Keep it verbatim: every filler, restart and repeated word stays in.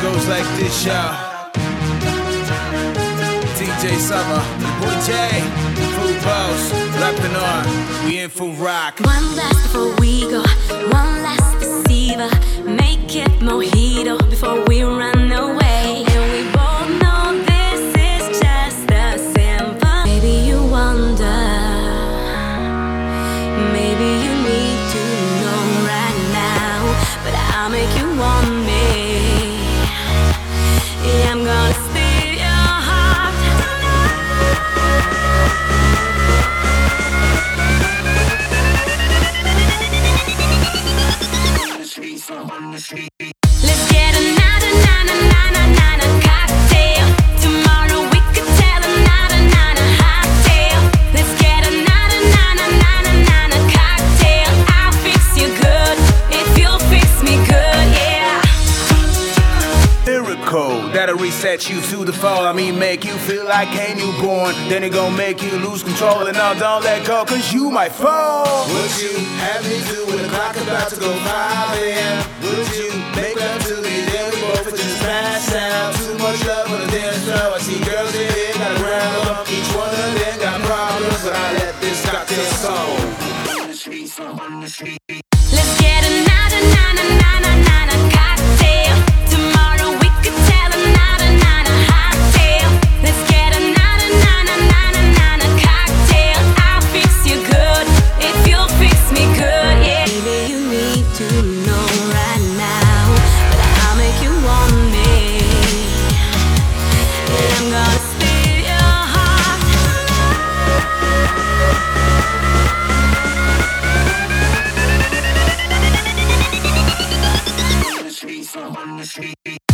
goes like this, y'all. D J Summer, boy J, Food Boss, rapping on, we in for rock. One last before we go, one last deceiver. Make it mojito before we run away. And we both know this is just a simple. Maybe you wonder, maybe you need to know right now, but I'll make you want me. Yeah, I'm gonna steal your heart tonight. Let's get another na na na na na na cocktail. Tomorrow we could tell another na na hot tale. Let's get another na na na na na na cocktail. I'll fix you good if you'll fix me good, yeah. Miracle that'll reset you to the fall. I mean, make you feel like a newborn. Then it gon' make you lose control. And now don't let go, cause you might fall. Would you have me do with the clock about to go five a m? Would you make up to me? Then we both would just pass out. Too much love on the dance floor. I see girls in here, got a round up. Each one of them got problems, but I let this cocktail soul. Let's get another na na na na na na cocktail. Tomorrow we could tell another na na hot tale. Let's get another na na na na na na cocktail. I'll fix you good if you'll fix me good, yeah. Maybe you need to know right now, but I'll make you want me. And I'm gonna steal your heart. On the street.